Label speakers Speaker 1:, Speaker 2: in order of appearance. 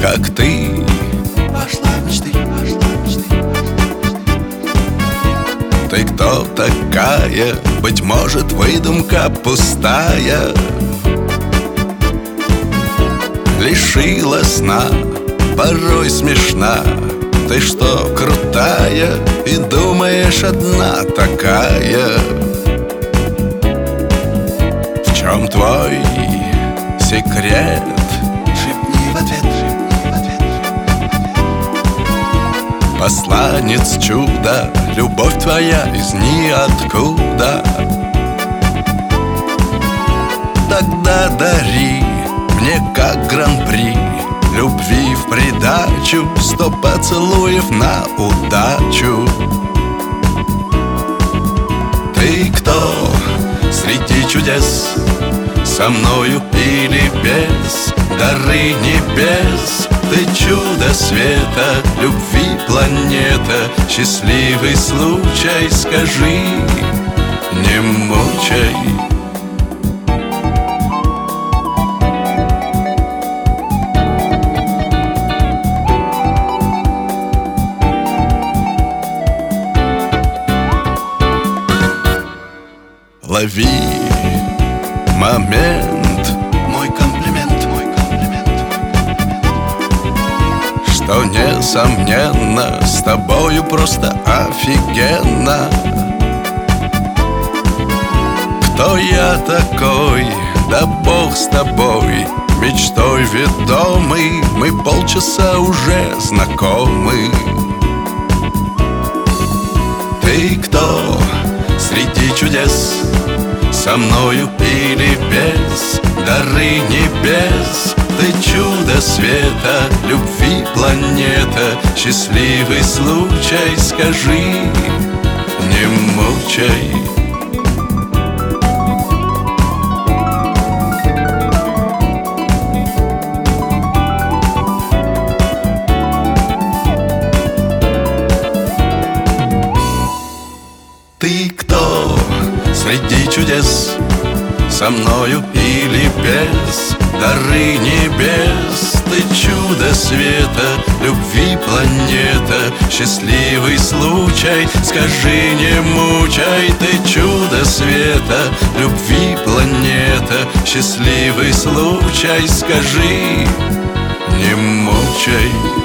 Speaker 1: как ты.
Speaker 2: Пошла мечты, пошла мечты.
Speaker 1: Ты кто такая? Быть может, выдумка пустая. Лишила сна, порой смешна. Ты что, крутая? И думаешь, одна такая? В чем твой секрет?
Speaker 2: Шепни в ответ, шепни в ответ.
Speaker 1: Посланец чуда, любовь твоя из ниоткуда. Тогда дари мне как гран-при любви в придачу, 100 поцелуев на удачу. Ты кто среди чудес? Со мною или без? Дары небес. Ты чудо света, любви планета. Счастливый случай, скажи, не мучай. Лови момент,
Speaker 2: Мой комплимент, мой комплимент, мой комплимент.
Speaker 1: что, несомненно, с тобою просто офигенно. Кто я такой? Да бог с тобой. Мечтой ведомый, мы полчаса уже знакомы. Ты кто среди чудес? Со мною или без? Дары небес. Ты чудо света, любви планета. Счастливый случай, скажи, не мучай. Ты кто среди чудес? Со мною или без? Дары небес. Ты чудо света, любви планета. Счастливый случай, скажи, не мучай. Ты чудо света, любви планета. Счастливый случай, скажи, не мучай.